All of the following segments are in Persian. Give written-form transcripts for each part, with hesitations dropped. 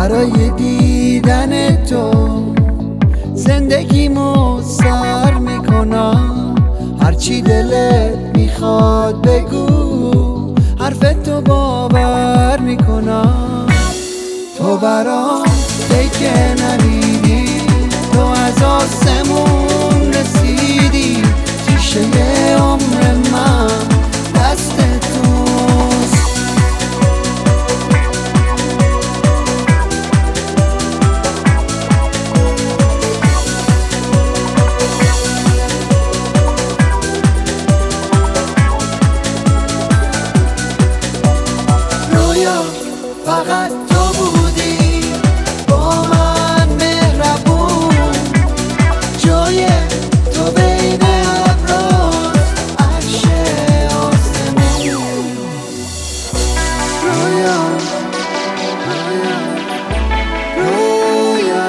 برای دیدن تو زندگیمو سر میکنم. هرچی دلت میخواد بگو، حرف تو باور میکنم. تو برام که ندیدی، تو از آسمون رسیدی. ریشه عمر من دست توست. رویا فقط تو بودی، با من مهربون. جای تو بین ابراز عرش آسمون. رویا رویا رویا.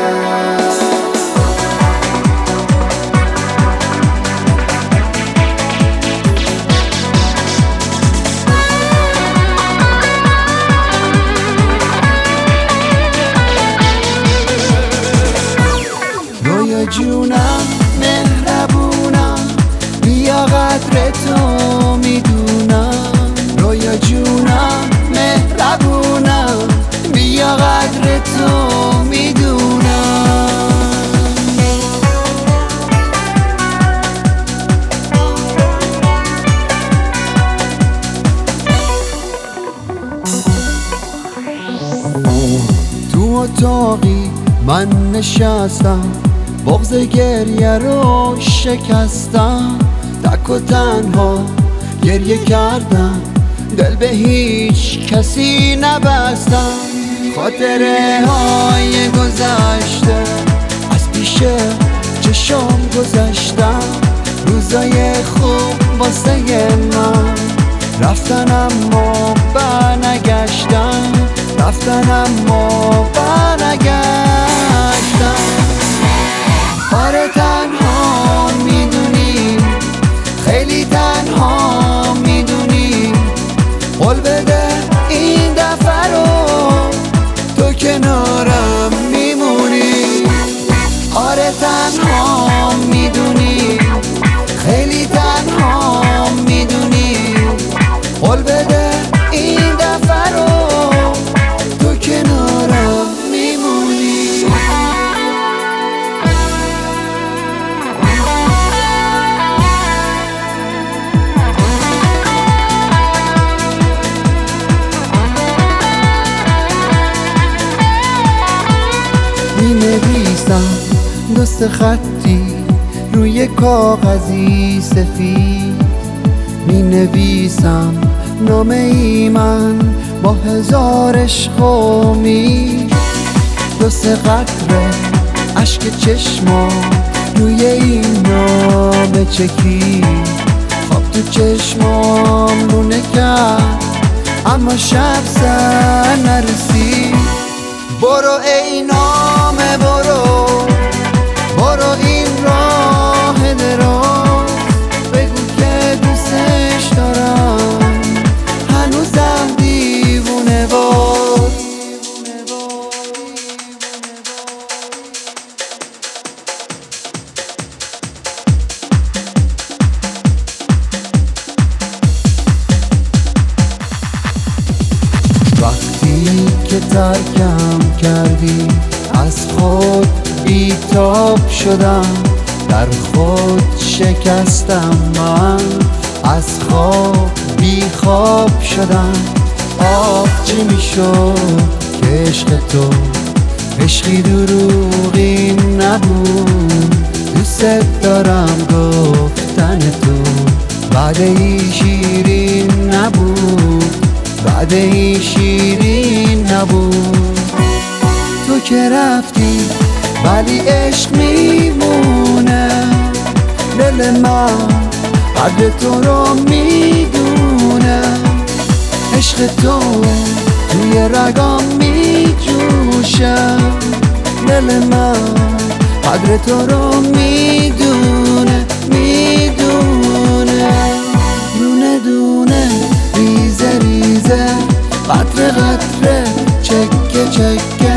رویا جونم مهربونم، بیا قدر تو میدونم. رویا جونم مهربونم، بیا قدر تو میدونم. تو اتاقی من نشستم، بغض گریه رو شکستم. تک و تنها گریه کردم، دل به هیچ کسی نبستم. خاطره های گذشته از پیش چشم گذشتم. روزای خوب واسه من رفتن اما برنگشتن، رفتن اما برنگشتن. آره تنها میدونی، خیلی تنها میدونی. قول بده این دفعه رو تو کنارم میمونی. آره تنها میدونی، خیلی تنها میدونی. قول بده این دفعه رو تو کنارم میمونی. مینویسم دست خطی روی کاغذی سفید. مینویسم نامه ای من با هزار عشق و امید. دست قطره اشک چشما روی این نامه چکید. خواب تو چشمام لونه کرد اما شب سر نرسید. برو ای نامه برو، برو این راه دراز. بگو که دوستش دارم، هنوزم دیوونه باز. وقتی که ترکم کردی از خود بیتاب شدم، در خود شکستم من، از خواب بیخواب شدم. آه چی میشد که عشق تو عشقی دروغی نبود. دوست دارم گفتن تو وعده شیرین نبود، وعده شیرین نبود. تو که رفتی ولی عشق میمونه. دل من قدر تو رو میدونه. عشق تو توی رگام میجوشه. دل من قدر تو رو میدونه، میدونه. دونه دونه ریزه ریزه، قطره قطره، چکه چکه.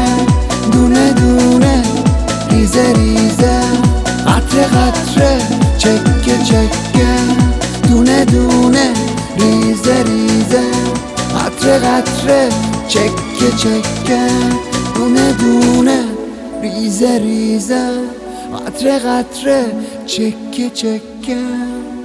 قطره چکه چکه، دونه دونه ریزه ریزه، قطره قطره چکه چکه، دونه دونه ریزه ریزه، قطره قطره چکه چکه.